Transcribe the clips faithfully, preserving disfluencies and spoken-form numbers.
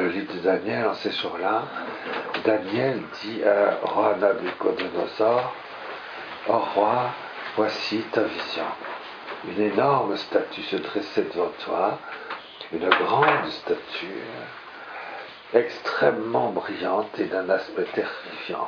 le livre de Daniel, en ces jours-là, Daniel dit à roi Nabuchodonosor, « Ô roi, voici ta vision. Une énorme statue se dressait devant toi, une grande statue, extrêmement brillante et d'un aspect terrifiant.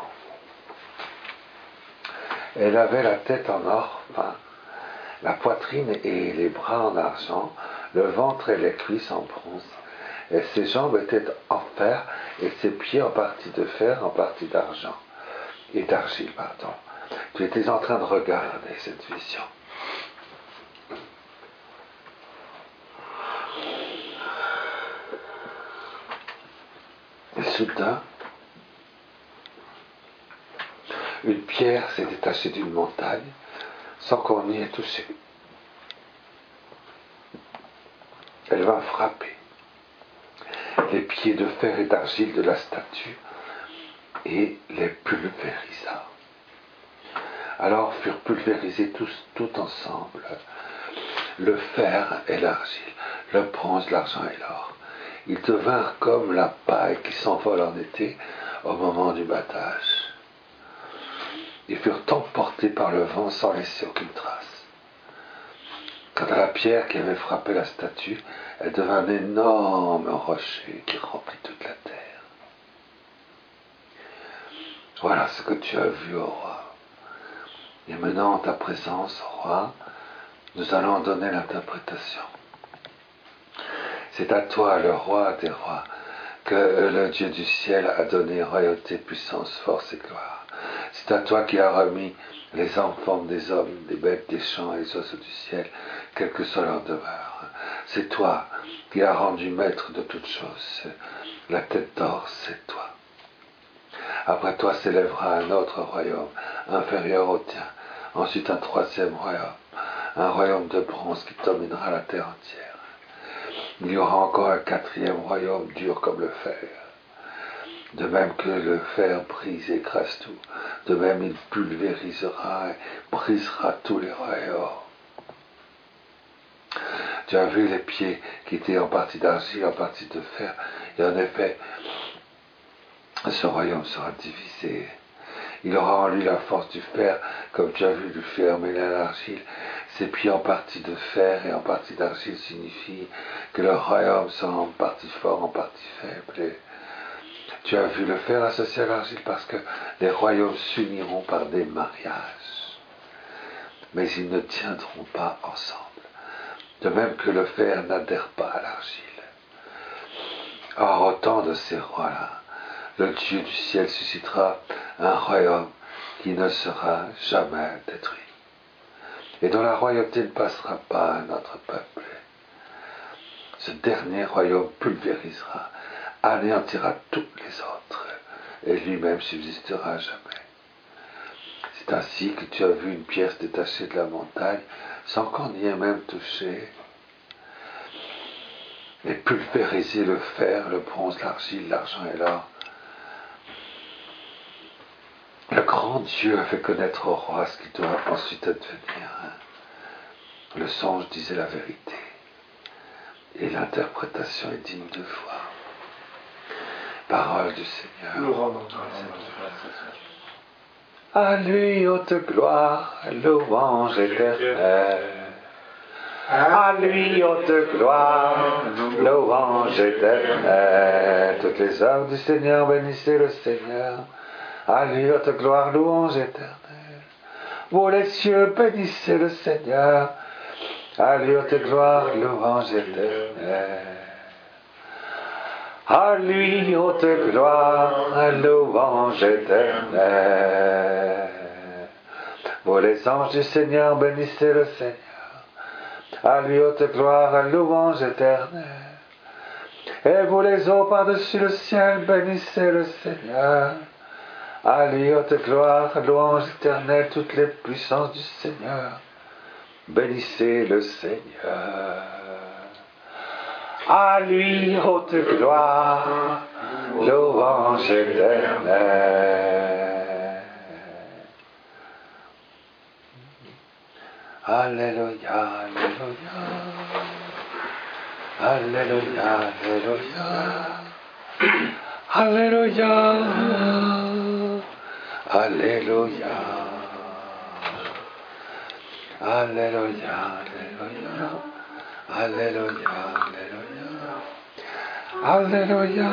Elle avait la tête en or fin, la poitrine et les bras en argent, le ventre et les cuisses en bronze, et ses jambes étaient en fer, et ses pieds en partie de fer, en partie d'argent, et d'argile, pardon. » Tu étais en train de regarder cette vision. Et soudain, une pierre s'est détachée d'une montagne sans qu'on y ait touché. Elle vint frapper les pieds de fer et d'argile de la statue et les pulvérisa. Alors furent pulvérisés tous tout ensemble, le fer et l'argile, le bronze, l'argent et l'or. Ils devinrent comme la paille qui s'envole en été au moment du battage. Ils furent emportés par le vent sans laisser aucune trace. Quant à la pierre qui avait frappé la statue, elle devint un énorme rocher qui remplit toute la terre. Voilà ce que tu as vu, ô roi. Et maintenant, en ta présence, ô roi, nous allons donner l'interprétation. C'est à toi, le roi des rois, que le Dieu du ciel a donné royauté, puissance, force et gloire. C'est à toi qu'il a remis les enfants des hommes, des bêtes, des champs et des oiseaux du ciel, quelle que soit leur demeure. C'est toi qui as rendu maître de toutes choses. La tête d'or, c'est toi. Après toi s'élèvera un autre royaume, inférieur au tien. Ensuite un troisième royaume, un royaume de bronze qui dominera la terre entière. Il y aura encore un quatrième royaume dur comme le fer. De même que le fer brise et écrase tout, de même il pulvérisera et brisera tous les royaumes. Tu as vu les pieds qui étaient en partie d'argile, en partie de fer, et en effet, ce royaume sera divisé. Il aura en lui la force du fer, comme tu as vu du fer mêlé à l'argile. Ses pieds en partie de fer et en partie d'argile signifient que le royaume sera en partie fort, en partie faible. Et tu as vu le fer associé à l'argile parce que les royaumes s'uniront par des mariages. Mais ils ne tiendront pas ensemble. De même que le fer n'adhère pas à l'argile. Or, au temps de ces rois-là, le Dieu du ciel suscitera un royaume qui ne sera jamais détruit, et dont la royauté ne passera pas à notre peuple. Ce dernier royaume pulvérisera, anéantira tous les autres, et lui-même subsistera à jamais. C'est ainsi que tu as vu une pierre se détacher de la montagne, sans qu'on y ait même touché, et pulvériser le fer, le bronze, l'argile, l'argent et l'or. Le grand Dieu a fait connaître au roi ce qui doit ensuite advenir. Le songe disait la vérité, et l'interprétation est digne de foi. Parole du Seigneur. Nous rendons à lui haute gloire, louange éternelle. À lui haute gloire, louange éternelle. Toutes les œuvres du Seigneur, bénissez le Seigneur. À lui haute gloire, louange éternelle. Vous les cieux, bénissez le Seigneur. À lui haute gloire, louange éternelle. À lui haute gloire, louange éternelle. Vous les anges du Seigneur, bénissez le Seigneur. À lui haute gloire, louange éternelle. Et vous les eaux par-dessus le ciel, bénissez le Seigneur. À lui haute gloire, louange éternelle, toutes les puissances du Seigneur. Bénissez le Seigneur. À lui haute gloire, louange éternelle. Alléluia, Alléluia. Alléluia, Alléluia. Alléluia. Alléluia. Alléluia. Alléluia. Alléluia. Alléluia.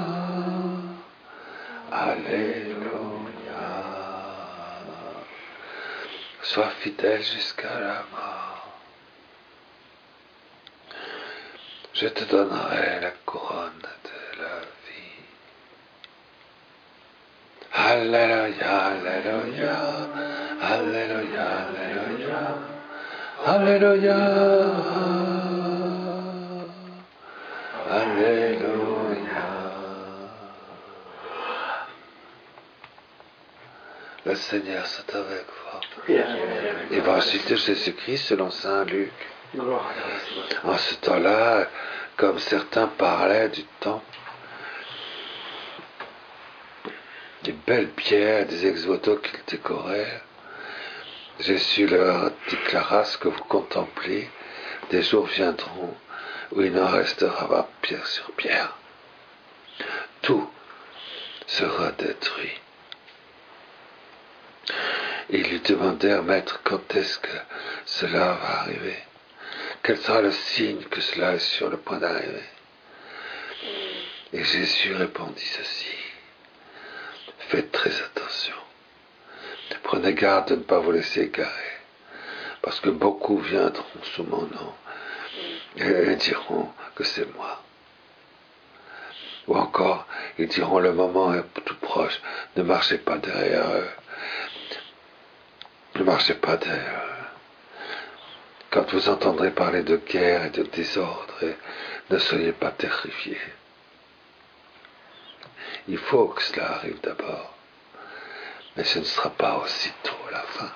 Alléluia. Sois fidèle jusqu'à la mort. Je te donnerai la couronne de la vie. Alléluia, Alléluia, Alléluia, Alléluia, Alléluia, Alléluia. Le Seigneur soit avec vous. Évangile de Jésus-Christ selon saint Luc. En ce temps-là, comme certains parlaient du temple, des belles pierres, des ex-voto qu'ils décoraient, Jésus leur déclara: ce que vous contemplez, des jours viendront où il n'en restera pas pierre sur pierre. Tout sera détruit. Et ils lui demandèrent: Maître, quand est-ce que cela va arriver? Quel sera le signe que cela est sur le point d'arriver? Et Jésus répondit ceci: faites très attention. Prenez garde de ne pas vous laisser égarer, parce que beaucoup viendront sous mon nom et diront que c'est moi. Ou encore, ils diront: le moment est tout proche, ne marchez pas derrière eux. Ne marchez pas derrière eux. Quand vous entendrez parler de guerre et de désordre, et ne soyez pas terrifiés. Il faut que cela arrive d'abord, mais ce ne sera pas aussitôt la fin.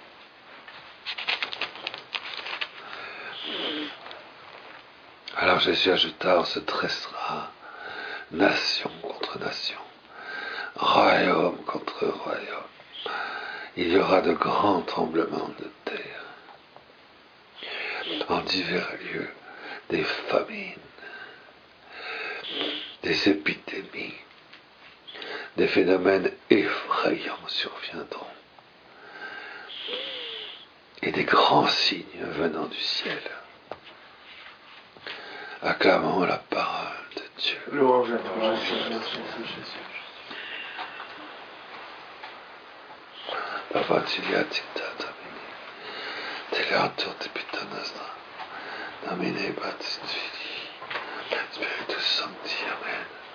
Alors Jésus ajouta: on se dressera nation contre nation, royaume contre royaume. Il y aura de grands tremblements de terre, en divers lieux, des famines, des épidémies, des phénomènes effrayants surviendront, et des grands signes venant du ciel. Acclamons la parole de Dieu. Louange à toi, Jésus. Papa, tu l'as dit, te l'entour de Pitanastra, Domine Baptiste Fili, Spiritus Sancti, Amen.